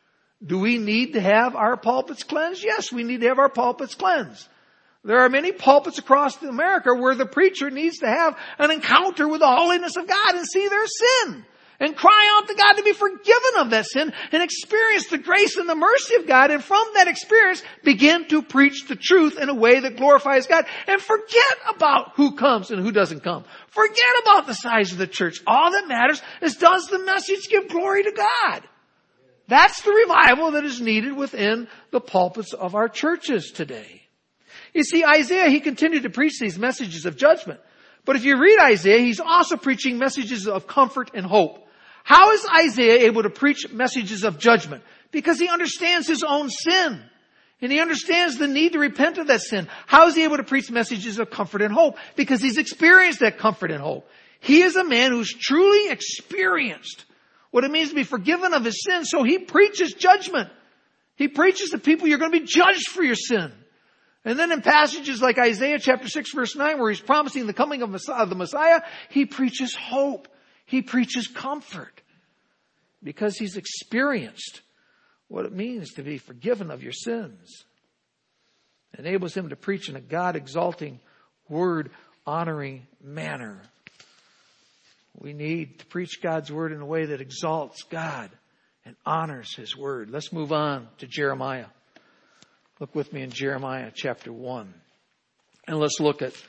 Do we need to have our pulpits cleansed? Yes, we need to have our pulpits cleansed. There are many pulpits across America where the preacher needs to have an encounter with the holiness of God and see their sin. And cry out to God to be forgiven of that sin and experience the grace and the mercy of God. And from that experience, begin to preach the truth in a way that glorifies God. And forget about who comes and who doesn't come. Forget about the size of the church. All that matters is, does the message give glory to God? That's the revival that is needed within the pulpits of our churches today. You see, Isaiah, he continued to preach these messages of judgment. But if you read Isaiah, he's also preaching messages of comfort and hope. How is Isaiah able to preach messages of judgment? Because he understands his own sin. And he understands the need to repent of that sin. How is he able to preach messages of comfort and hope? Because he's experienced that comfort and hope. He is a man who's truly experienced what it means to be forgiven of his sin. So he preaches judgment. He preaches to people, you're going to be judged for your sin. And then in passages like Isaiah chapter six verse nine, where he's promising the coming of the Messiah, he preaches hope. He preaches comfort. Because he's experienced what it means to be forgiven of your sins. It enables him to preach in a God-exalting, word-honoring manner. We need to preach God's word in a way that exalts God and honors his word. Let's move on to Jeremiah. Look with me in Jeremiah chapter one. And let's look at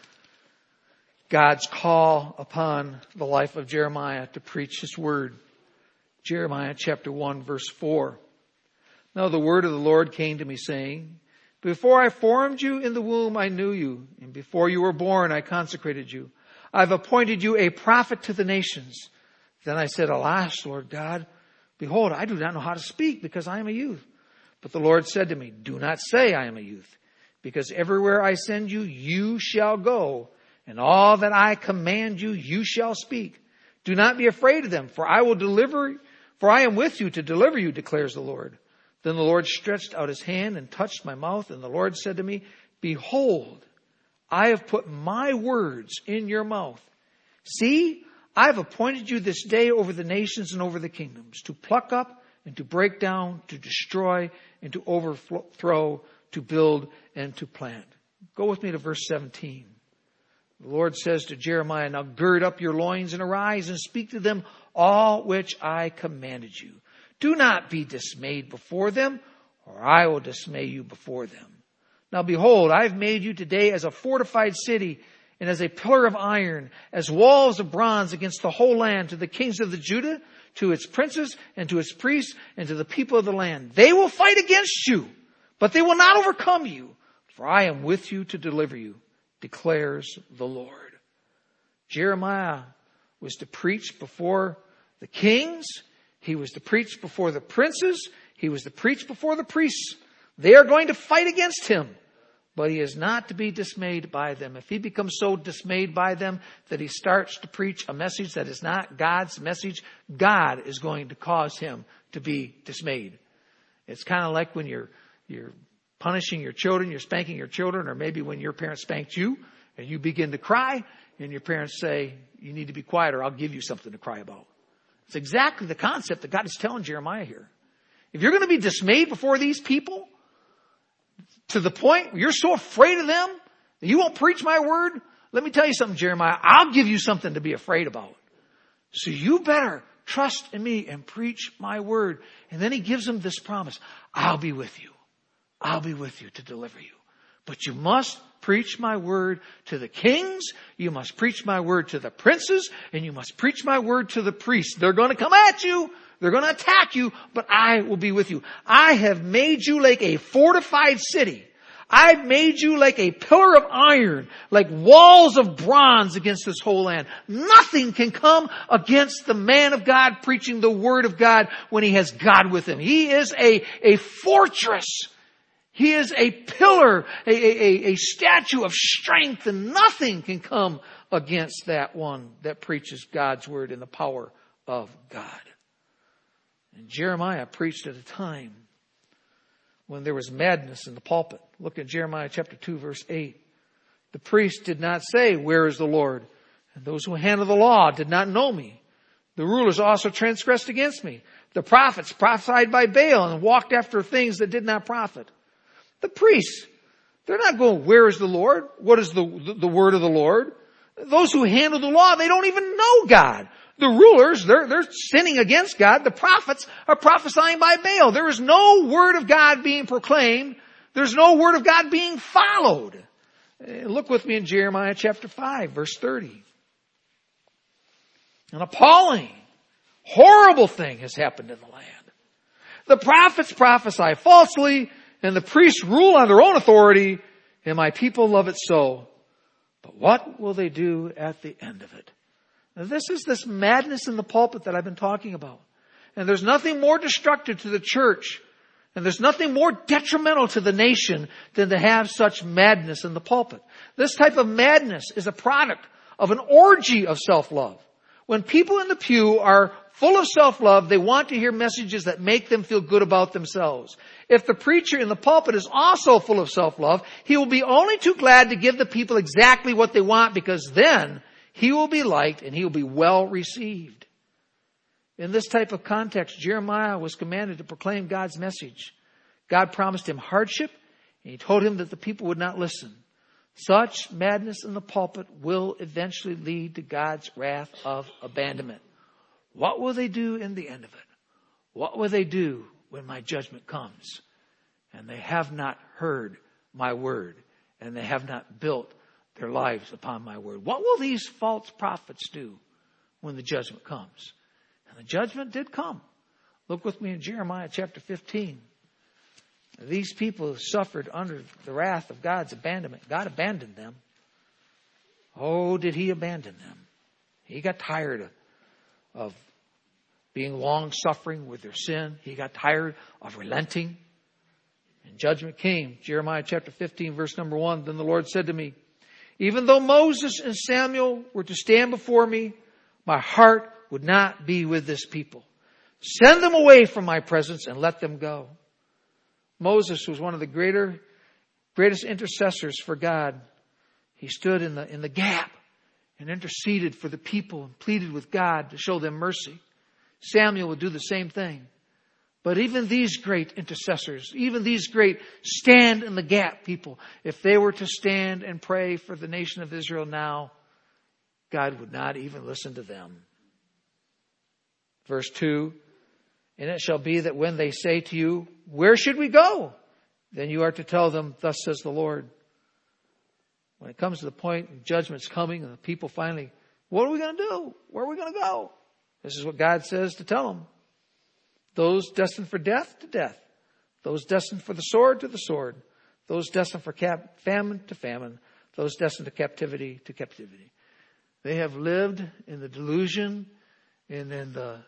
God's call upon the life of Jeremiah to preach his word. Jeremiah chapter one verse four. Now the word of the Lord came to me saying, before I formed you in the womb, I knew you. And before you were born, I consecrated you. I've appointed you a prophet to the nations. Then I said, alas, Lord God, behold, I do not know how to speak because I am a youth. But the Lord said to me, do not say I am a youth, because everywhere I send you, you shall go, and all that I command you, you shall speak. Do not be afraid of them, for I will deliver, for I am with you to deliver you, declares the Lord. Then the Lord stretched out his hand and touched my mouth, and the Lord said to me, behold, I have put my words in your mouth. See, I have appointed you this day over the nations and over the kingdoms, to pluck up and to break down, to destroy and to overthrow, to build and to plant. Go with me to verse seventeen. The Lord says to Jeremiah, now gird up your loins and arise and speak to them all which I commanded you. Do not be dismayed before them, or I will dismay you before them. Now behold, I have made you today as a fortified city and as a pillar of iron, as walls of bronze against the whole land, to the kings of the Judah, to its princes and to its priests and to the people of the land. They will fight against you, but they will not overcome you, for I am with you to deliver you, declares the Lord. Jeremiah was to preach before the kings. He was to preach before the princes. He was to preach before the priests. They are going to fight against him, but he is not to be dismayed by them. If he becomes so dismayed by them that he starts to preach a message that is not God's message, God is going to cause him to be dismayed. It's kind of like when you're you're punishing your children, you're spanking your children, or maybe when your parents spanked you and you begin to cry and your parents say, you need to be quiet or I'll give you something to cry about. It's exactly the concept that God is telling Jeremiah here. If you're going to be dismayed before these people, to the point where you're so afraid of them that you won't preach my word, let me tell you something, Jeremiah. I'll give you something to be afraid about. So you better trust in me and preach my word. And then he gives them this promise. I'll be with you. I'll be with you to deliver you. But you must preach my word to the kings. You must preach my word to the princes. And you must preach my word to the priests. They're going to come at you. They're going to attack you, but I will be with you. I have made you like a fortified city. I've made you like a pillar of iron, like walls of bronze against this whole land. Nothing can come against the man of God preaching the word of God when he has God with him. He is a, a fortress. He is a pillar, a, a, a statue of strength, and nothing can come against that one that preaches God's word in the power of God. And Jeremiah preached at a time when there was madness in the pulpit. Look at Jeremiah chapter two, verse eight. The priest did not say, where is the Lord? And those who handle the law did not know me. The rulers also transgressed against me. The prophets prophesied by Baal and walked after things that did not profit. The priests, they're not going, where is the Lord? What is the, the, the word of the Lord? Those who handle the law, they don't even know God. The rulers, they're, they're sinning against God. The prophets are prophesying by Baal. There is no word of God being proclaimed. There's no word of God being followed. Look with me in Jeremiah chapter five, verse thirty. An appalling, horrible thing has happened in the land. The prophets prophesy falsely, and the priests rule on their own authority, and my people love it so. But what will they do at the end of it? Now, this is this madness in the pulpit that I've been talking about. And there's nothing more destructive to the church, and there's nothing more detrimental to the nation than to have such madness in the pulpit. This type of madness is a product of an orgy of self-love. When people in the pew are full of self-love, they want to hear messages that make them feel good about themselves. If the preacher in the pulpit is also full of self-love, he will be only too glad to give the people exactly what they want, because then he will be liked and he will be well received. In this type of context, Jeremiah was commanded to proclaim God's message. God promised him hardship, and he told him that the people would not listen. Such madness in the pulpit will eventually lead to God's wrath of abandonment. What will they do in the end of it? What will they do when my judgment comes? And they have not heard my word, and they have not built their lives upon my word. What will these false prophets do when the judgment comes? And the judgment did come. Look with me in Jeremiah chapter fifteen. These people suffered under the wrath of God's abandonment. God abandoned them. Oh, did he abandon them? He got tired of, of being long-suffering with their sin. He got tired of relenting. And judgment came. Jeremiah chapter fifteen, verse number one. Then the Lord said to me, even though Moses and Samuel were to stand before me, my heart would not be with this people. Send them away from my presence and let them go. Moses was one of the greater, greatest intercessors for God. He stood in the, in the gap and interceded for the people and pleaded with God to show them mercy. Samuel would do the same thing. But even these great intercessors, even these great stand in the gap people, if they were to stand and pray for the nation of Israel now, God would not even listen to them. Verse two, and it shall be that when they say to you, where should we go? Then you are to tell them, thus says the Lord. When it comes to the point, judgment's coming, and the people finally, what are we going to do? Where are we going to go? This is what God says to tell them. Those destined for death, to death. Those destined for the sword, to the sword. Those destined for cap- famine, to famine. Those destined to captivity, to captivity. They have lived in the delusion and in the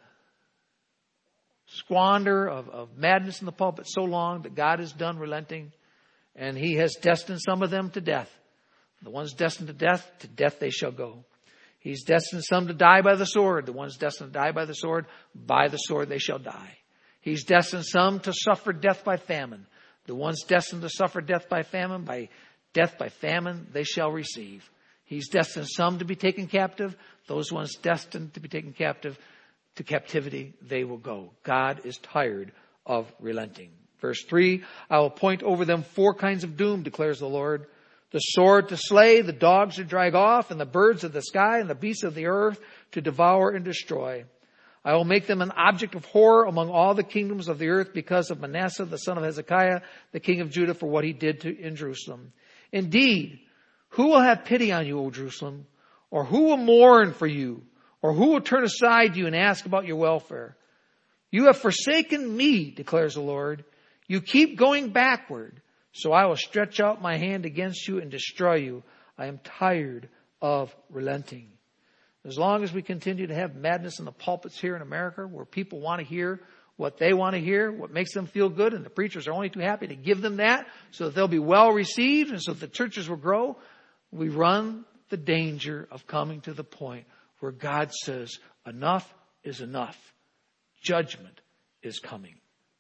squander of, of madness in the pulpit so long that God is done relenting, and he has destined some of them to death. The ones destined to death, to death they shall go. He's destined some to die by the sword. The ones destined to die by the sword, by the sword they shall die. He's destined some to suffer death by famine. The ones destined to suffer death by famine, by death by famine they shall receive. He's destined some to be taken captive. Those ones destined to be taken captive, to captivity they will go. God is tired of relenting. Verse three, I will point over them four kinds of doom, declares the Lord. The sword to slay, the dogs to drag off, and the birds of the sky, and the beasts of the earth to devour and destroy. I will make them an object of horror among all the kingdoms of the earth because of Manasseh, the son of Hezekiah, the king of Judah, for what he did to, in Jerusalem. Indeed, who will have pity on you, O Jerusalem? Or who will mourn for you? Or who will turn aside you and ask about your welfare? You have forsaken me, declares the Lord. You keep going backward. So I will stretch out my hand against you and destroy you. I am tired of relenting. As long as we continue to have madness in the pulpits here in America, where people want to hear what they want to hear, what makes them feel good, and the preachers are only too happy to give them that so that they'll be well received and so that the churches will grow, we run the danger of coming to the point where God says, enough is enough. Judgment is coming.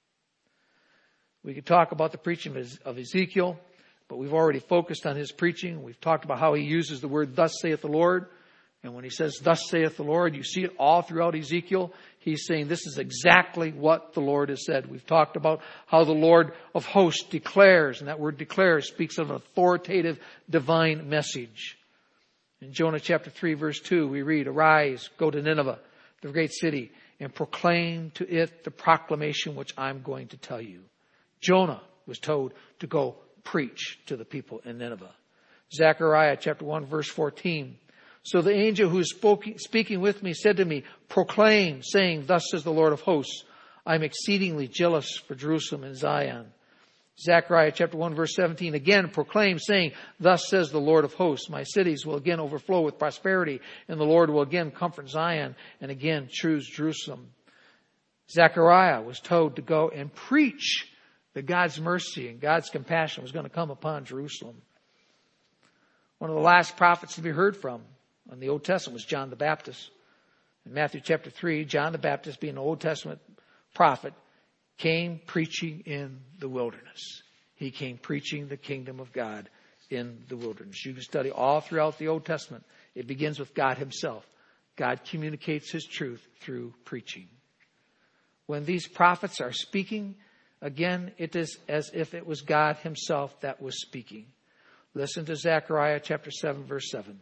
We could talk about the preaching of Ezekiel, but we've already focused on his preaching. We've talked about how he uses the word, thus saith the Lord. And when he says, thus saith the Lord, you see it all throughout Ezekiel. He's saying this is exactly what the Lord has said. We've talked about how the Lord of hosts declares, and that word declares speaks of an authoritative divine message. In Jonah chapter three, verse two, we read, arise, go to Nineveh, the great city, and proclaim to it the proclamation which I'm going to tell you. Jonah was told to go preach to the people in Nineveh. Zechariah chapter one, verse fourteen. So the angel who is speaking with me said to me, proclaim, saying, thus says the Lord of hosts, I'm exceedingly jealous for Jerusalem and Zion. Zechariah chapter one verse seventeen again proclaims, saying, thus says the Lord of hosts, my cities will again overflow with prosperity, and the Lord will again comfort Zion and again choose Jerusalem. Zechariah was told to go and preach that God's mercy and God's compassion was going to come upon Jerusalem. One of the last prophets to be heard from in the Old Testament was John the Baptist. In Matthew chapter three, John the Baptist, being an Old Testament prophet, came preaching in the wilderness. He came preaching the kingdom of God in the wilderness. You can study all throughout the Old Testament. It begins with God himself. God communicates his truth through preaching. When these prophets are speaking, again, it is as if it was God himself that was speaking. Listen to Zechariah chapter seven, verse seven.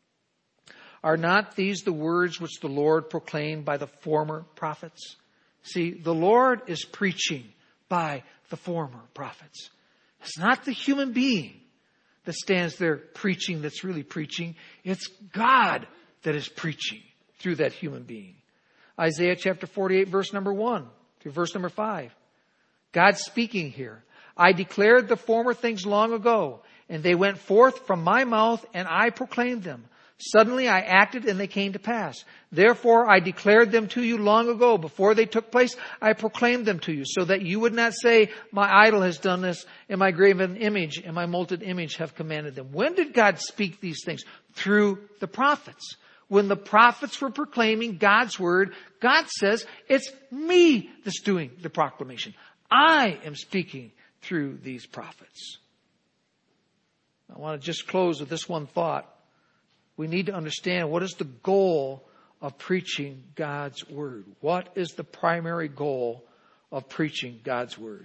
Are not these the words which the Lord proclaimed by the former prophets? See, the Lord is preaching by the former prophets. It's not the human being that stands there preaching that's really preaching. It's God that is preaching through that human being. Isaiah chapter forty-eight, verse number one through verse number five. God's speaking here. I declared the former things long ago, and they went forth from my mouth, and I proclaimed them. Suddenly I acted, and they came to pass. Therefore I declared them to you long ago. Before they took place, I proclaimed them to you, so that you would not say, my idol has done this, and my graven image and my molten image have commanded them. When did God speak these things? Through the prophets. When the prophets were proclaiming God's word, God says, it's me that's doing the proclamation. I am speaking through these prophets. I want to just close with this one thought. We need to understand, what is the goal of preaching God's word? What is the primary goal of preaching God's word?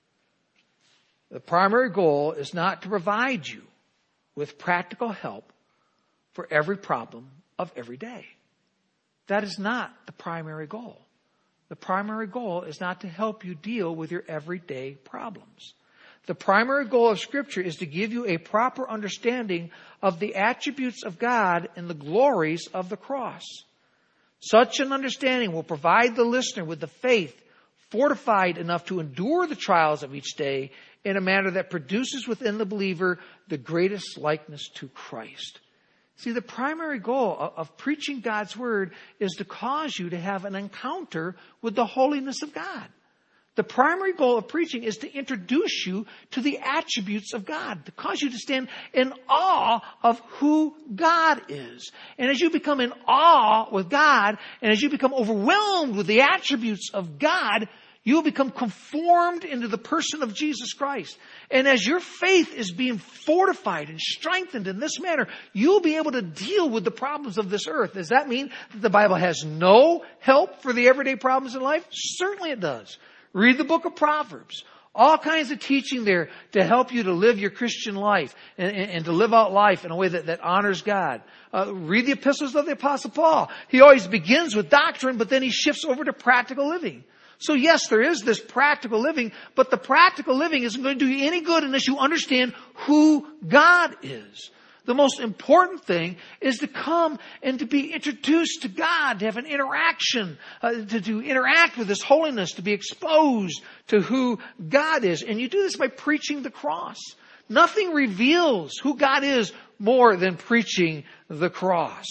The primary goal is not to provide you with practical help for every problem of every day. That is not the primary goal. The primary goal is not to help you deal with your everyday problems. The primary goal of Scripture is to give you a proper understanding of the attributes of God and the glories of the cross. Such an understanding will provide the listener with the faith fortified enough to endure the trials of each day in a manner that produces within the believer the greatest likeness to Christ. See, the primary goal of, of preaching God's word is to cause you to have an encounter with the holiness of God. The primary goal of preaching is to introduce you to the attributes of God, to cause you to stand in awe of who God is. And as you become in awe with God, and as you become overwhelmed with the attributes of God, you'll become conformed into the person of Jesus Christ. And as your faith is being fortified and strengthened in this manner, you'll be able to deal with the problems of this earth. Does that mean that the Bible has no help for the everyday problems in life? Certainly it does. Read the book of Proverbs. All kinds of teaching there to help you to live your Christian life and, and, and to live out life in a way that, that honors God. Uh, read the epistles of the Apostle Paul. He always begins with doctrine, but then he shifts over to practical living. So yes, there is this practical living, but the practical living isn't going to do you any good unless you understand who God is. The most important thing is to come and to be introduced to God, to have an interaction, uh, to, to interact with His holiness, to be exposed to who God is. And you do this by preaching the cross. Nothing reveals who God is more than preaching the cross.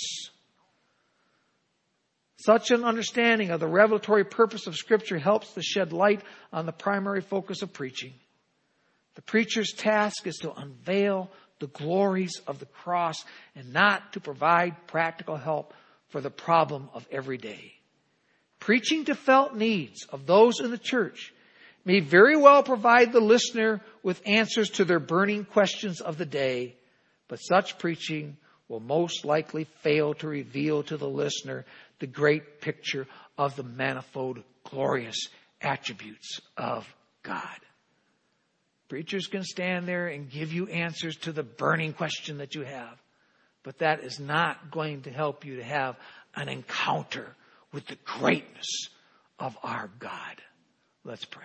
Such an understanding of the revelatory purpose of Scripture helps to shed light on the primary focus of preaching. The preacher's task is to unveil the glories of the cross and not to provide practical help for the problem of every day. Preaching to felt needs of those in the church may very well provide the listener with answers to their burning questions of the day, but such preaching will most likely fail to reveal to the listener the great picture of the manifold glorious attributes of God. Preachers can stand there and give you answers to the burning question that you have. But that is not going to help you to have an encounter with the greatness of our God. Let's pray.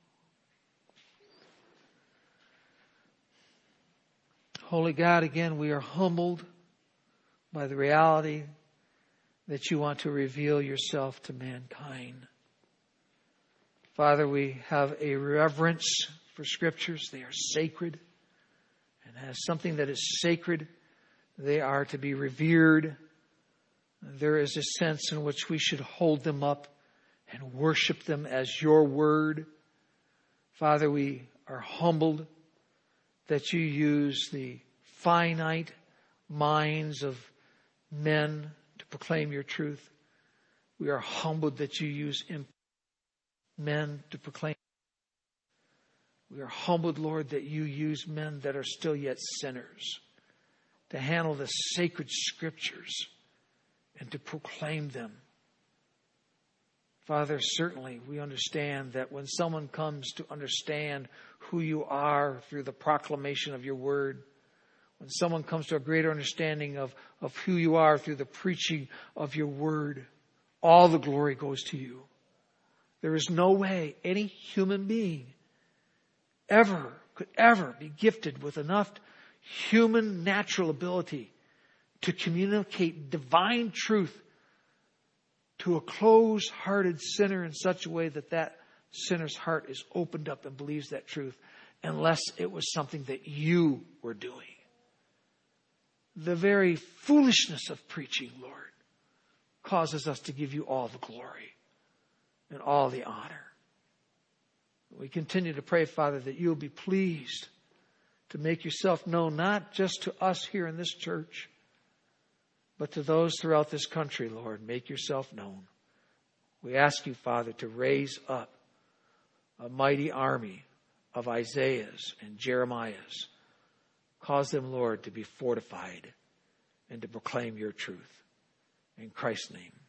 Holy God, again, we are humbled by the reality that you want to reveal yourself to mankind. Father, we have a reverence for Scriptures. They are sacred. And as something that is sacred, they are to be revered. There is a sense in which we should hold them up and worship them as your word. Father, we are humbled that you use the finite minds of men to proclaim your truth. We are humbled that you use men to proclaim. We are humbled, Lord, that you use men that are still yet sinners to handle the sacred Scriptures and to proclaim them. Father, certainly we understand that when someone comes to understand who you are through the proclamation of your word, when someone comes to a greater understanding of, of who you are through the preaching of your word, all the glory goes to you. There is no way any human being ever could ever be gifted with enough human natural ability to communicate divine truth to a closed-hearted sinner in such a way that that sinner's heart is opened up and believes that truth, unless it was something that you were doing. The very foolishness of preaching, Lord, causes us to give you all the glory and all the honor. We continue to pray, Father, that you'll be pleased to make yourself known, not just to us here in this church, but to those throughout this country, Lord. Make yourself known. We ask you, Father, to raise up a mighty army of Isaiahs and Jeremiahs. Cause them, Lord, to be fortified and to proclaim your truth. In Christ's name.